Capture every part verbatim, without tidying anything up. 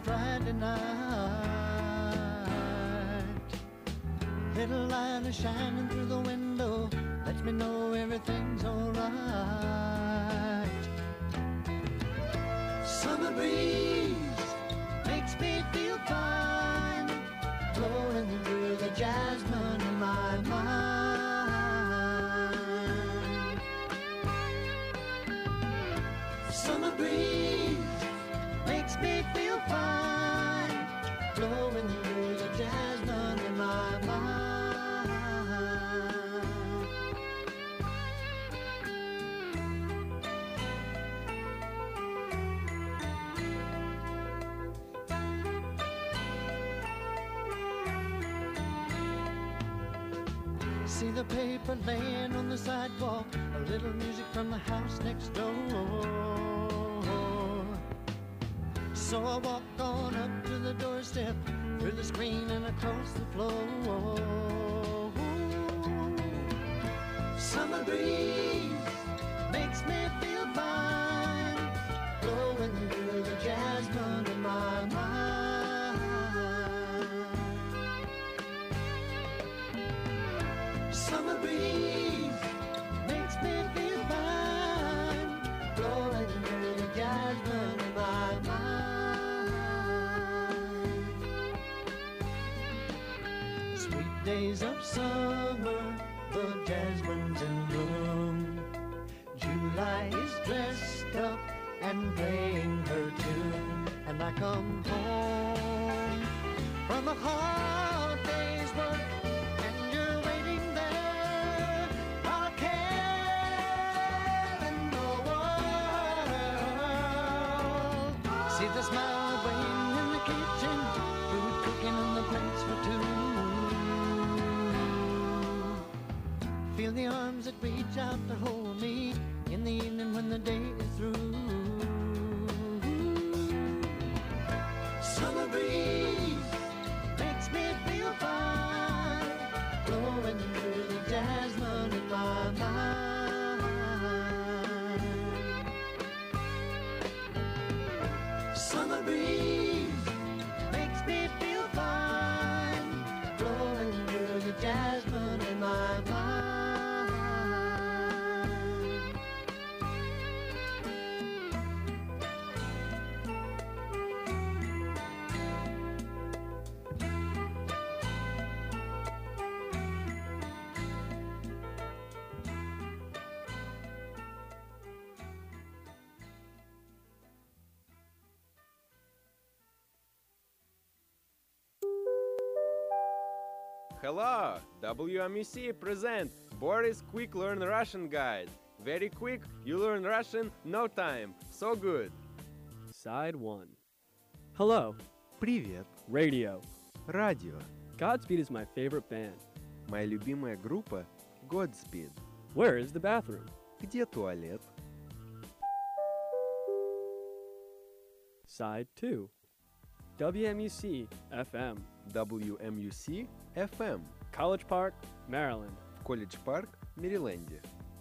Friday night. Little light is shining through the window, lets me know everything's alright. Summer breeze makes me feel fine, blowing through the jasmine in my mind. Summer breeze makes me feel fine, blowing through the jasmine in my mind. See the paper laying on the sidewalk, a little music from the house next door. So I walk on up to the doorstep, through the screen and across the floor. Summer breeze makes me feel fine, blowing through the jasmine in my mind. Summer breeze makes me feel fine, blowing through the jasmine in my mind. Sweet days of summer, the jasmine's in bloom. July is dressed up and playing her tune, and I come home from a hard day's work, and you're waiting there, not a care in the world. See the smile waiting in the kitchen, food cooking on the plates for two. Feel the arms that reach out to hold me in the evening when the day is through. Summer breeze makes me feel fine, blowing through the jasmine in my mind. Summer breeze makes me feel fine, blowing through the jasmine in my mind. Hello! W M U C present Boris Quick Learn Russian Guide. Very quick, you learn Russian, no time. So good. Side one. Hello. Привет. Radio. Радио. Godspeed is my favorite band. Моя любимая группа Godspeed. Where is the bathroom? Где туалет? Side two. W M U C F M. W M U C F M. College Park, Maryland. В Колледж Парк, Мэриленде.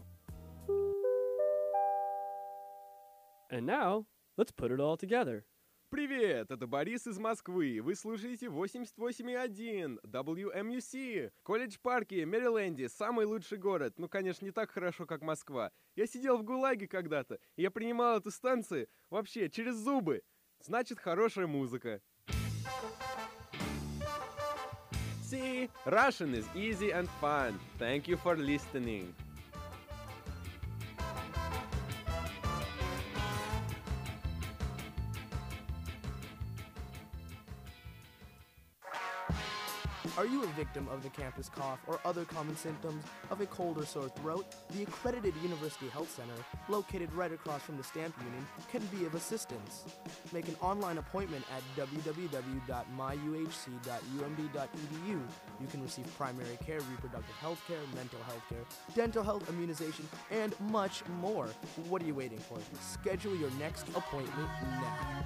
And now, let's put it all together. Привет, это Борис из Москвы. Вы слушаете восемьдесят восемь и один W M U C. Колледж Парке, Мэриленде, самый лучший город. Ну, конечно, не так хорошо, как Москва. Я сидел в ГУЛАГе когда-то, и я принимал эту станцию вообще через зубы. Значит, хорошая музыка. See, Russian is easy and fun. Thank you for listening. Are you a victim of the campus cough or other common symptoms of a cold or sore throat? The accredited University Health Center, located right across from the Stamp Union, can be of assistance. Make an online appointment at w w w dot my u h c dot u m b dot e d u. You can receive primary care, reproductive health care, mental health care, dental health, immunization, and much more. What are you waiting for? Schedule your next appointment now.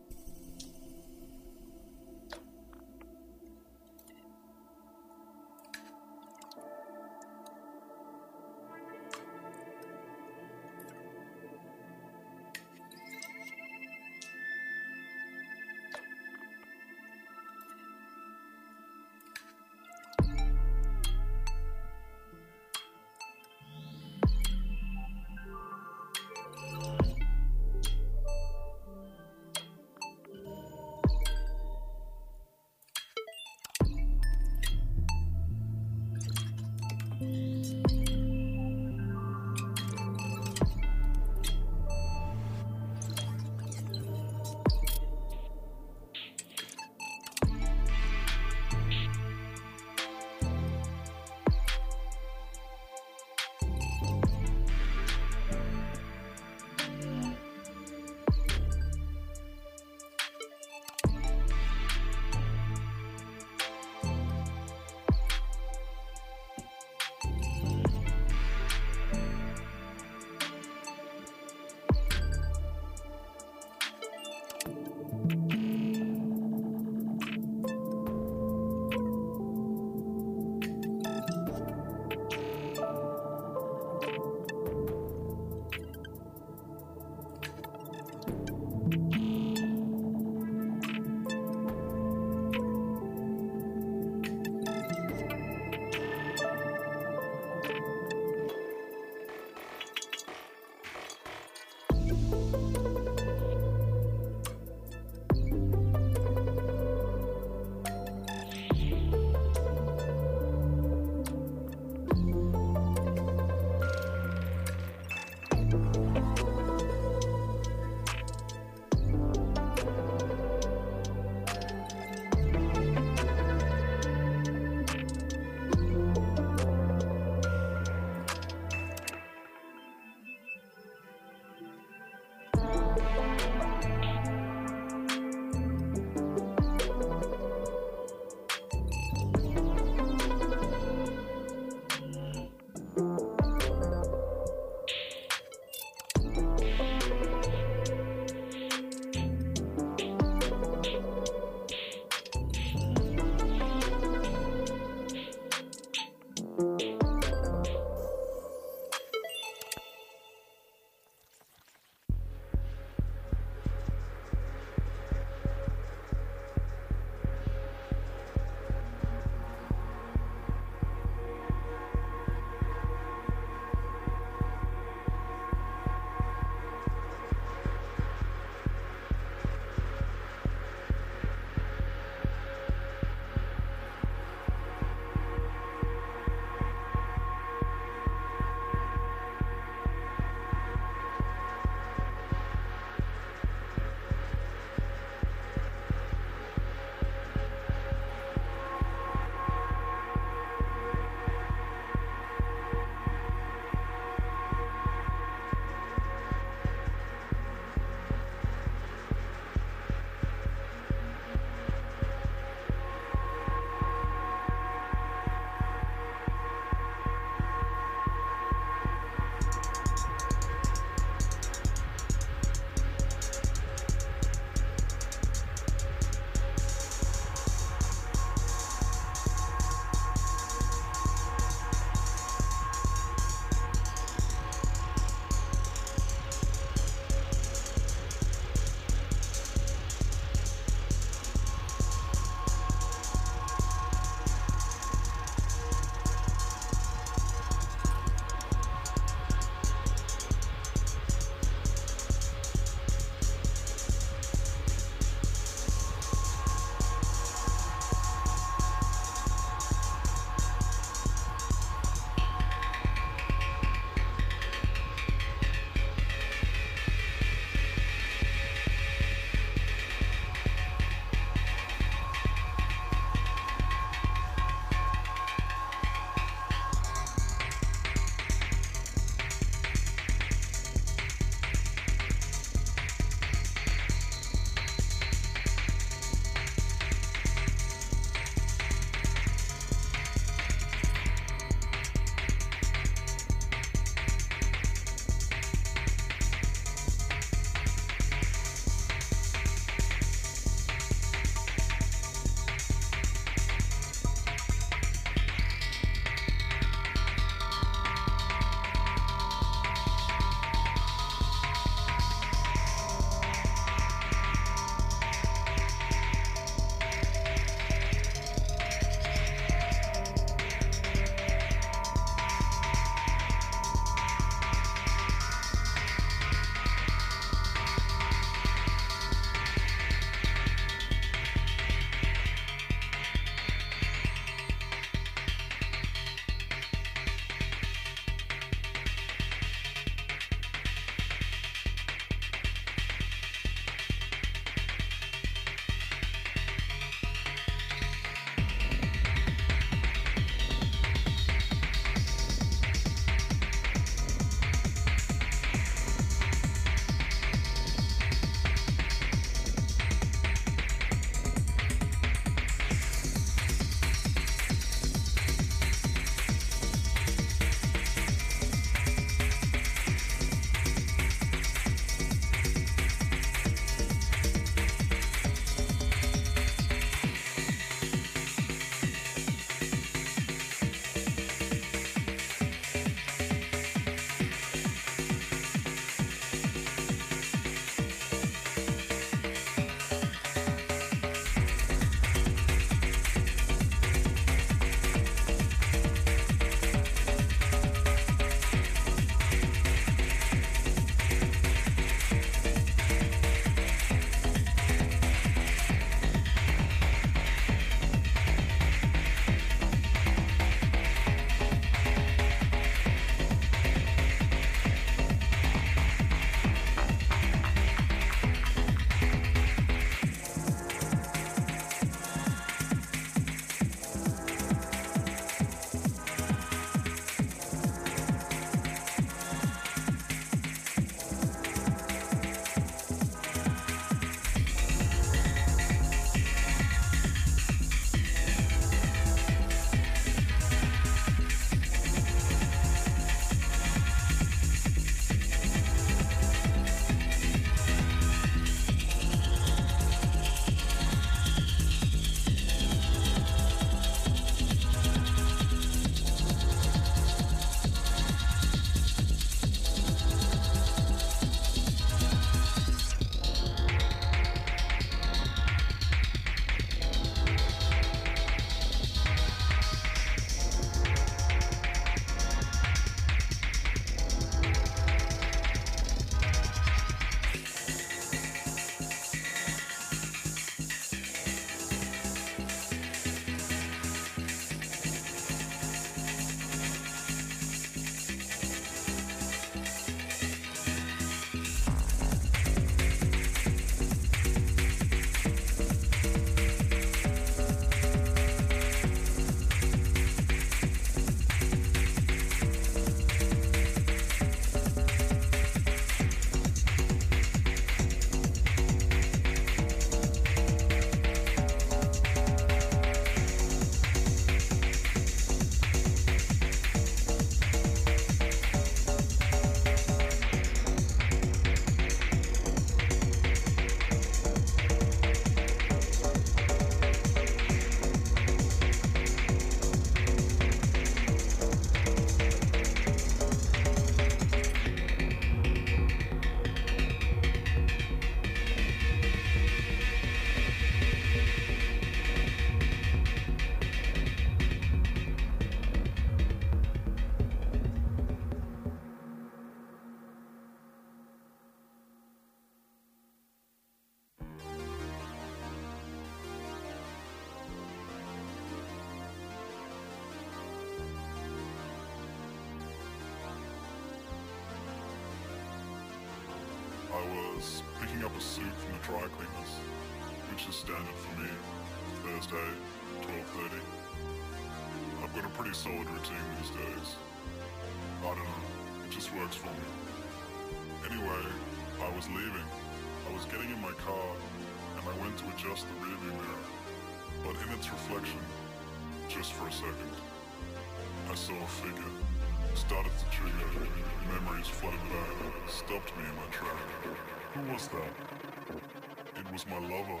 was picking up a suit from the dry cleaners, which is standard for me, Thursday, twelve thirty. I've got a pretty solid routine these days. I don't know, it just works for me. Anyway, I was leaving. I was getting in my car, and I went to adjust the rearview mirror. But in its reflection, just for a second, I saw a figure. Started to trigger. Memories flooded back. Stopped me in my track. Who was that? It was my lover.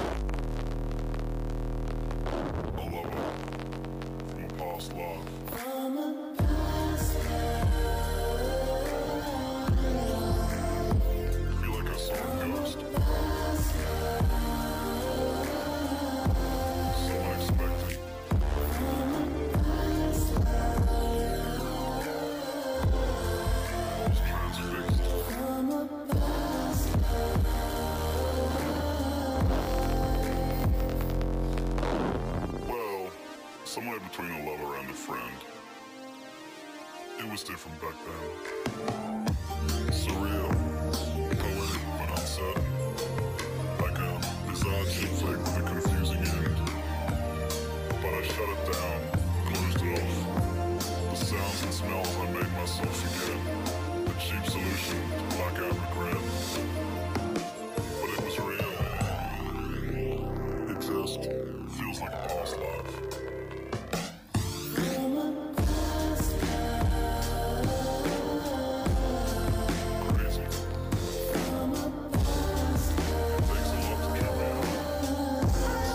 A lover from a past life. From a past I feel like I saw a ghost. So unexpected. I was transfixed. Well, somewhere between a lover and a friend. It was different back then. Surreal, poetic but uncertain. Like a bizarre chick flick with a confusing end. But I shut it down, closed it off. The sounds and smells I made myself forget. A cheap solution to blackout regret. But it was real. It just feels like a past life. Crazy. Takes a lot to keep me out.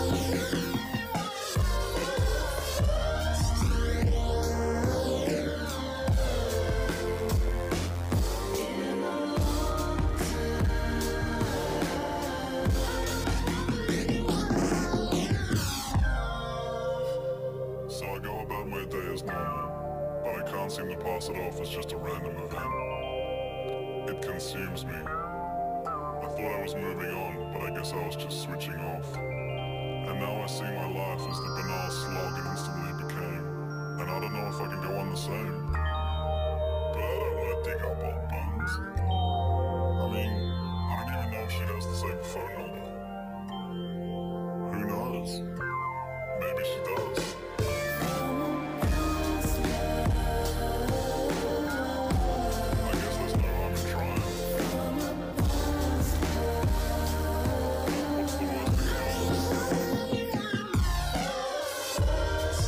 So I go about my day as normal, but I can't seem to pass it off as just a random event. It consumes me. I thought I was moving on, but I guess I was just switching off. And now I see my life as the banal slog it instantly became. And I don't know if I can go on the same. But I don't want to dig up old bones. I mean, I don't even know if she has the same phone number. Who knows? Maybe she does. I guess there's no harm in trying. What's the worst that can happen?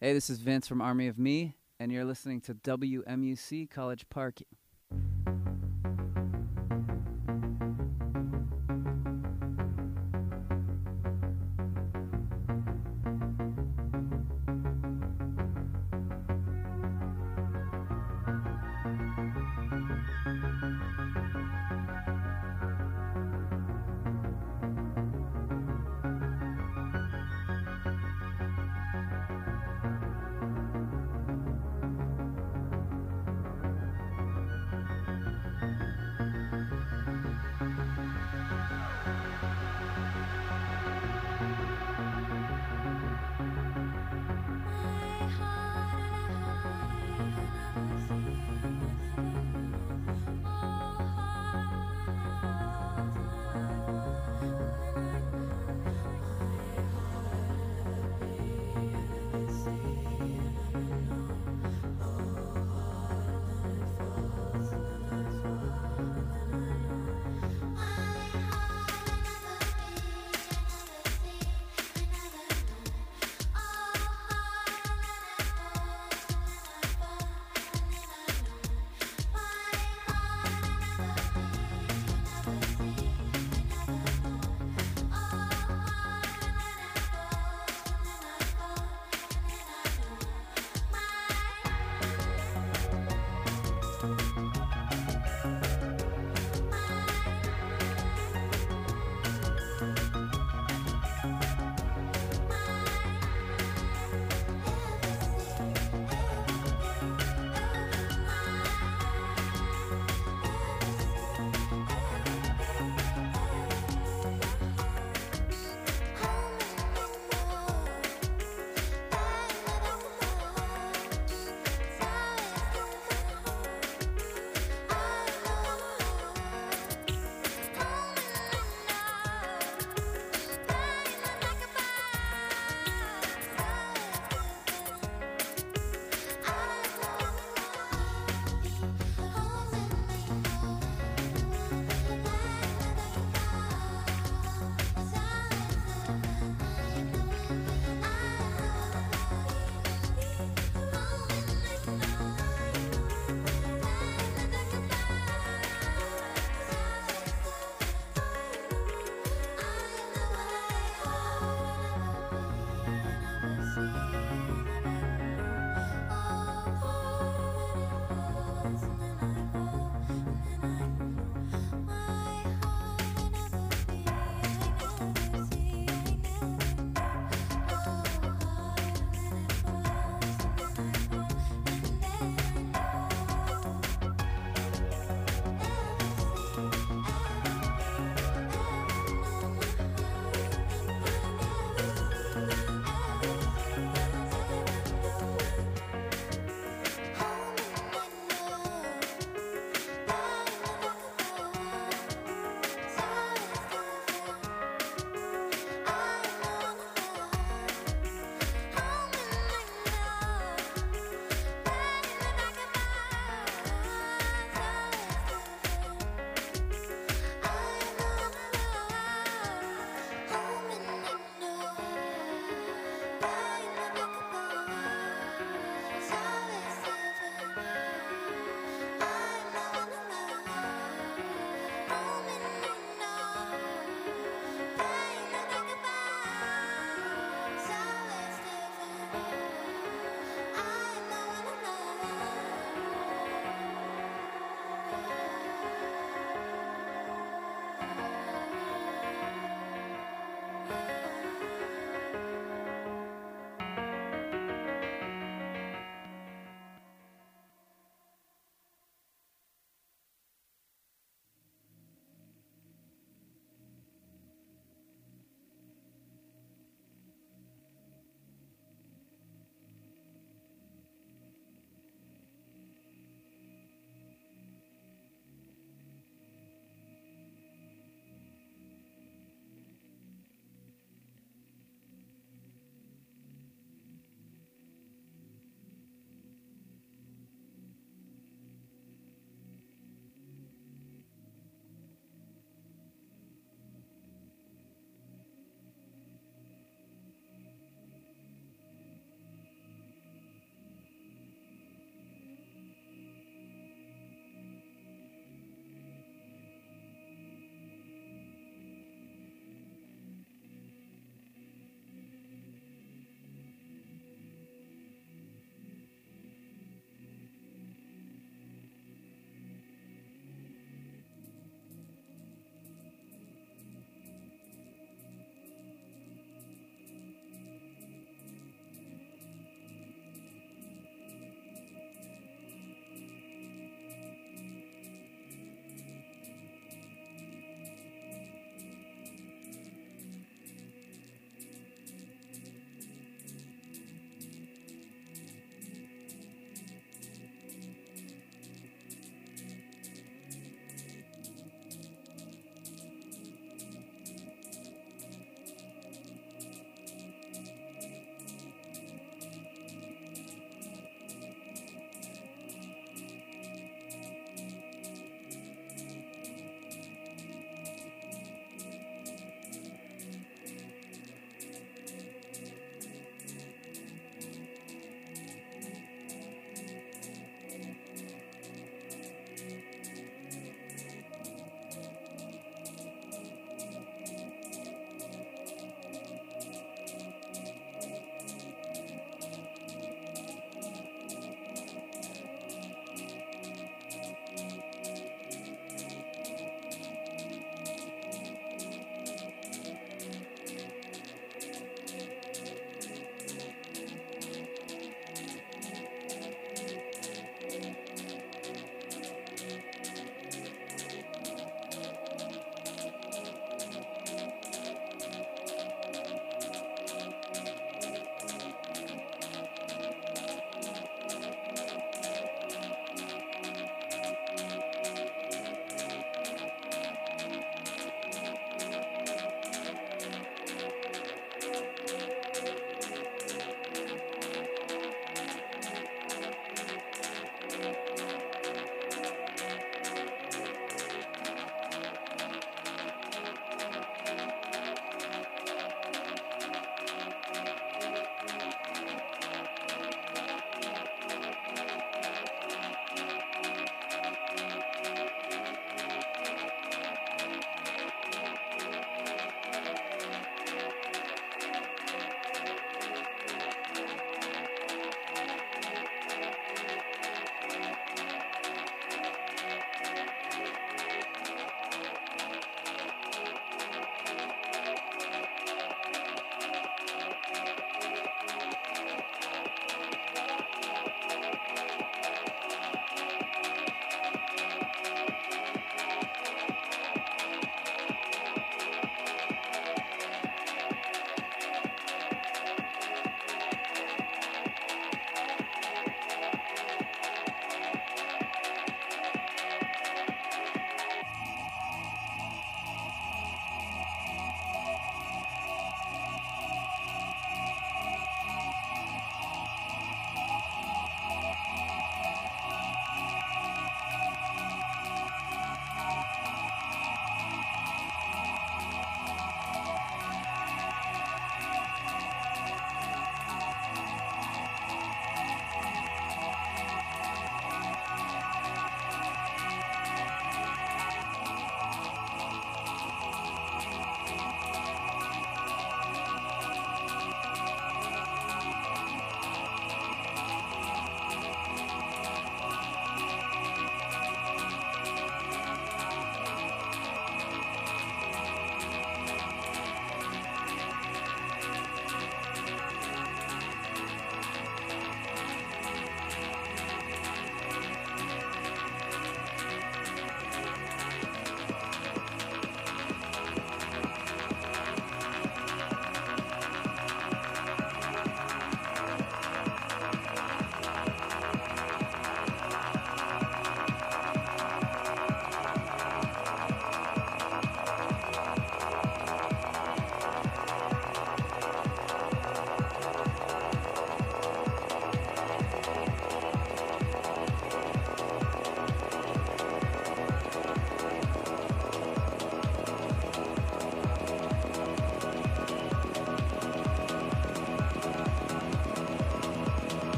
Hey, this is Vince from Army of Me, and you're listening to W M U C College Park.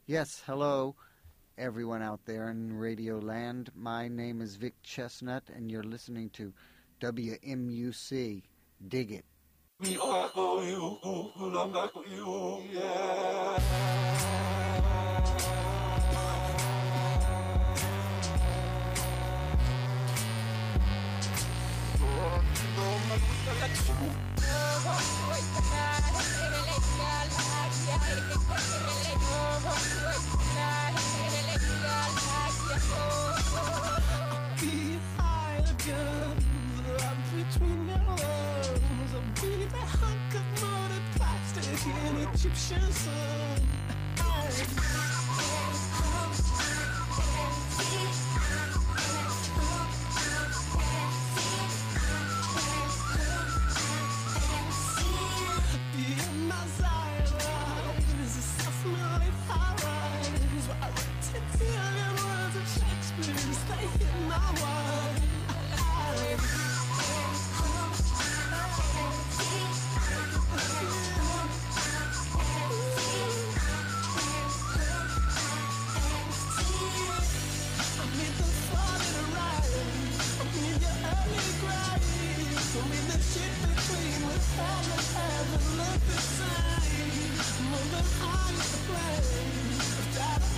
Yes, hello, everyone out there in Radio Land. My name is Vic Chestnut, and you're listening to W M U C. Dig it. Egyptian sun.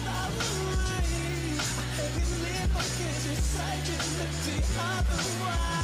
Otherwise